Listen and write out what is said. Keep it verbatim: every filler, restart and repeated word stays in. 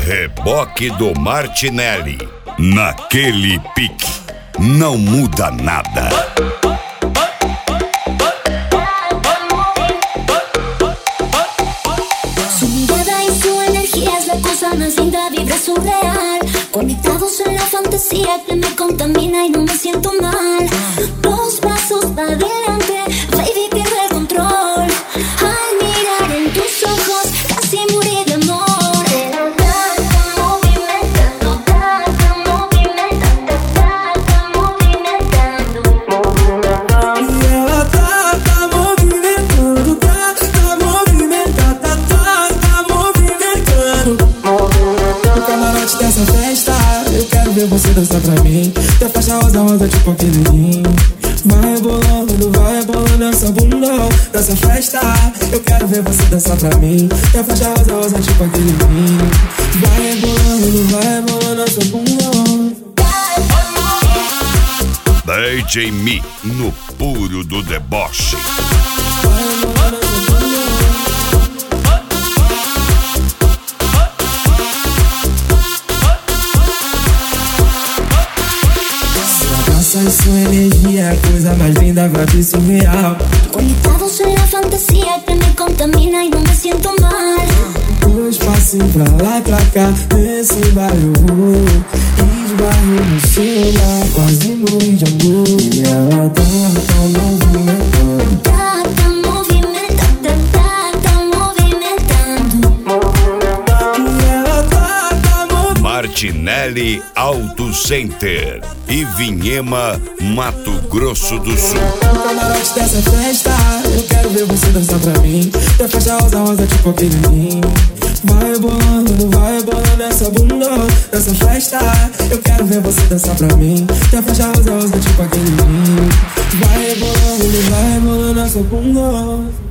Reboque do Martinelli. Naquele pique, não muda nada. Su mirada y su energía es la cosa más linda, vibra surreal. Conectados en la fantasía que me contamina y no me siento mal. Dos pasos adelante, baby, pierde el control. Al mirar en tus ojos, casi morí de amor. Dessa festa, eu quero ver você dançar pra mim. Teu faixa rosa, rosa tipo pequenininho. Vai rebolando, vai rebolando essa bunda. Dessa festa, eu quero ver você dançar pra mim. Teu faixa rosa, rosa tipo pequenininho. Vai rebolando, vai rebolando essa bunda. D J Mi, no puro do deboche. E sua energia é a coisa mais linda, vibe surreal. Conectados en la fantasía que me contamina y no me siento mal. Dois passinhos pra lá e pra cá, nesse bairro. Esbarro no celular, quase morri de amor. E ela tá, tá movimentando. Tá, tá movimentando, tá, tá movimentando. E ela tá, tá movimentando. Martinelli Auto Center, Ivinhema, Mato Grosso do Sul. No camarote dessa festa, eu quero ver você dançar pra mim. Teu faixa rosa, rosa tipo pequenininho. Vai rebolando, vai rebolando essa bunda. Nessa festa, eu quero ver você dançar pra mim. Teu faixa rosa, rosa tipo pequenininho. Vai rebolando, vai rebolando essa bunda.